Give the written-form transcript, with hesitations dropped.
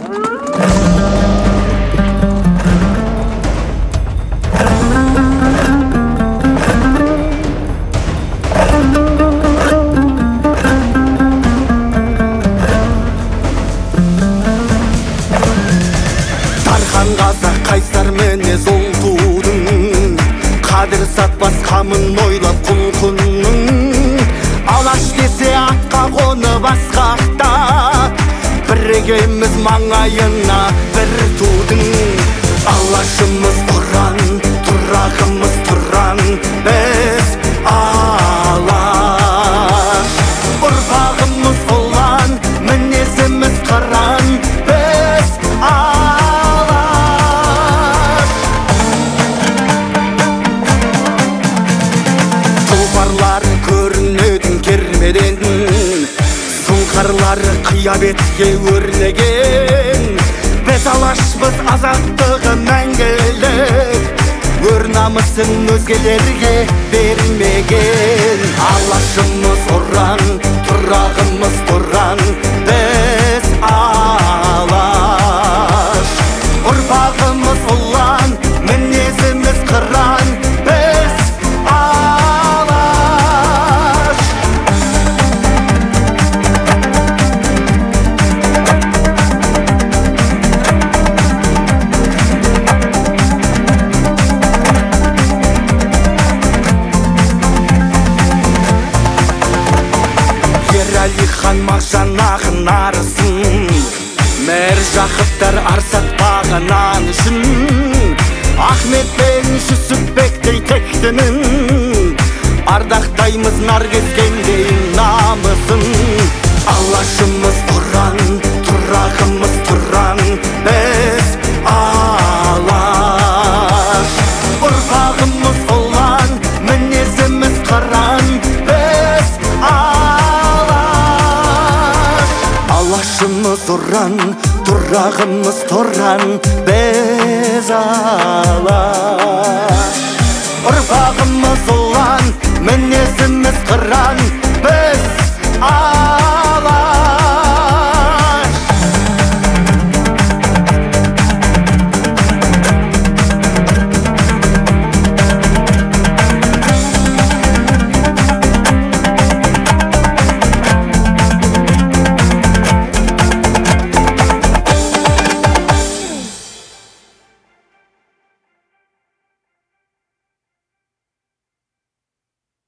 Тархан қазақ қайсар мінез ол тудың, қадір сатпас қамын ойлап құлқынның. Алаш десе атқа қонып асқақта, біргеміз маңайына бір тудың. Алашымыз ұран, тұрағымыз тұран, біз алаш. Ұрпағымыз ұлан, мінезіміз қыран, біз алаш. Тұлпарлар көрінетін кермеден, сұңқарлары қия бетке өрлеген. Біз алашпыз, азаттығы мәңгілік, өр намысын өзгелерге бермеген. Алашымыз ұран, тұрағымыз тұран, біз алаш. Ұрпағымыз ұлан, мінезіміз қыран, біз алаш. Ералихан Мағжан ақын арысын, Мәржақыптар арсатпаған ан үшін, Ахмет пен Жүсіпбектей тектінің, ардақтаймыз Наркескендей намысын. Алашымыз ұран, тұрағымыз тұран, біз алаш. Ұрпағымыз ұлан, мінезіміз қыран, біз алаш. Алашымыз ұран, тұрағымыз тұран, біз алаш. Ұрпағымыз ұлан, мінезіміз қыран,